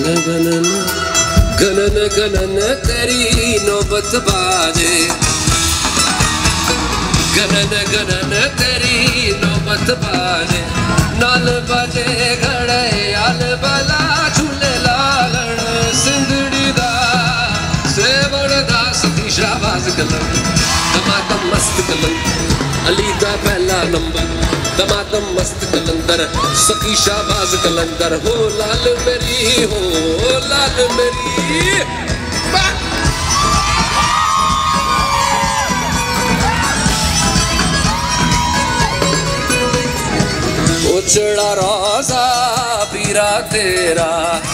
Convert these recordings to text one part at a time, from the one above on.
गणन गणन तेरी नौबत बाजे, गणन गणन तेरी नौबत बाजे, नाल बाजे घड़े आल बला झूले लालण सिंधड़ी दा सेवण दा सखी शाहबाज कलंदर, दमादम मस्त कलंदर अली दा पहला नंबर, दमादम मस्त कलंदर सखी शाहबाज कलंदर। हो लाल मेरी, हो लाल मेरी, उचड़ा रोजा पीरा तेरा,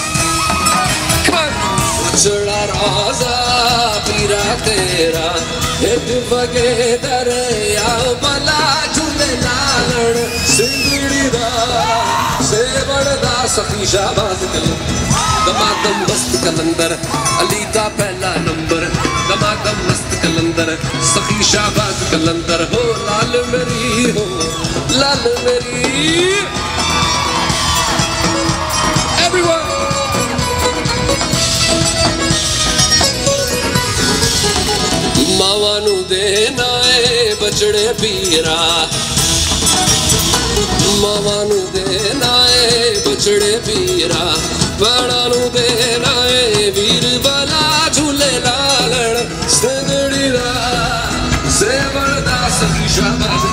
उचड़ा रोजा पीरा तेरा, हिट बगे दरिया बला झूले लालण सिंधड़ी दा सेवण दा सखी शाहबाज कलंदर, दमादम मस्त कलंदर अली दा पहला नंबर, दमादम मस्त कलंदर सखी शाहबाज कलंदर। हो लाल मेरी, हो लाल मेरी, everyone मावा नू देना है बचड़े पीरा, मावा नू देना है बचड़े पीरा, बाणा नू देना है वीर बला झूले लालण सिंधड़ी दा सेवण दा सखी शाहबाज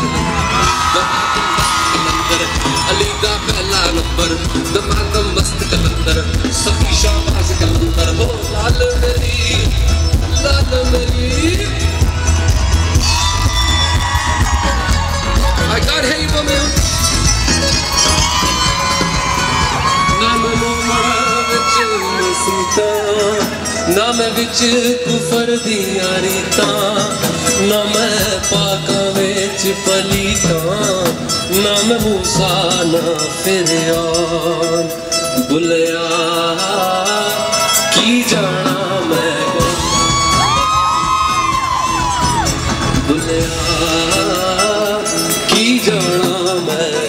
कलंदर अली दा पहला नंबर, दमादम मस्त कलंदर सखी शाहबाज कलंदर। हो लाल मेरी, लाल मेरी, I can't hear you woman। नाम मोमड़ा विच मसीता, नाम विच कुफर दियां रीतां, नाम पाकां विच पलीतां, नाम मूसा ना फिरयान, बुलिया की जाना मैं, बुलिया की जाना मैं,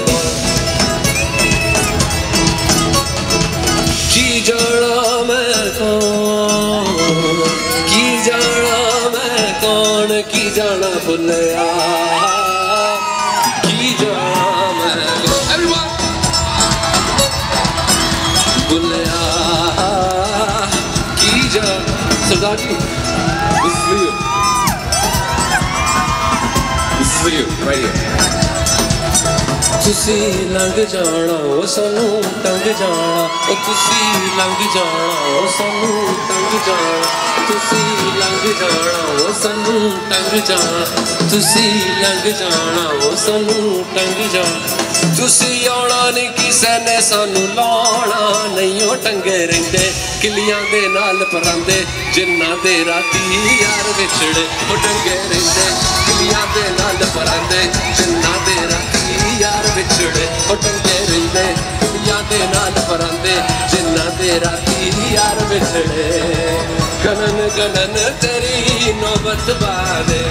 की जाना मैं कौन, की जाना मैं कौन, की जाना बुलिया की जाना मैं, everyone बुलिया की जाना। सरदार जी, this is for you, this is for you, right here। तुसी लंघ जाना ओ सानू टंग जाना, ओ तुसी लंघ जाना ओ सानू टंग जाना, तुसी लंघ जाना ओ सानू टंग जाना, तुसी लंघ जाना ओ सानू टंग जाना, तुसी आना नहीं किसे ने सानू लाना, नहीं ओ टंगे रहिंदे किलियां दे नाल परांदे, जिन्ना दे राती यार विछड़े ओ टंगे रहिंदे किलियां दे नाल परांदे, जिन्ना दे राती यार विछड़े ओ टंगे रहिंदे कुड़ियां दे नाल परांदे, जिन्ना दे राती यार विछड़े। गणन गणन तेरी नौबत बाजे,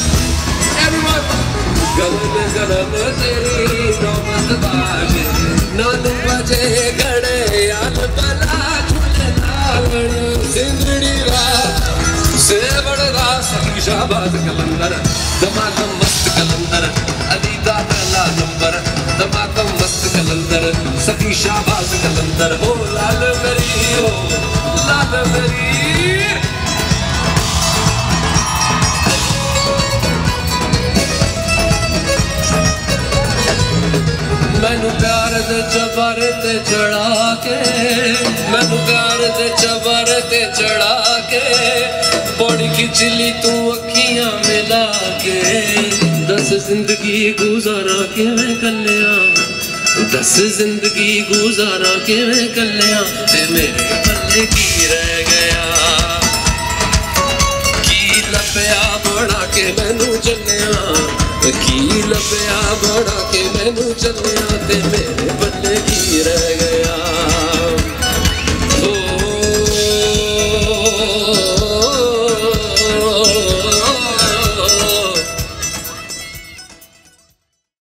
गणन गणन तेरी नौबत बाजे, नानू बजे घड़े आल बला झूले लालण सिंधड़ी दा सेवण दा सखी शाहबाज कलंदर, दमादम मस्त कलंदर अली दा पहला नंबर, दमादम मस्त कलंदर सखी शाहबाज कलंदर। हो लाल मेरी, हो लाल मेरी, मैनू प्यार दे चबारे ते चढ़ा के, मैनू प्यार दे चबारे ते चढ़ा के, पौड़ी खिंच ली तू अखियां मिला के, दस जिंदगी गुजारा किवें कल्लिया, दस जिंदगी गुजारा किवें कल्लिया, ते मेरे पल्ले की रह गया, की लभया बना के मैनू चलिया, की लभया बना के मैनू चलिया, ते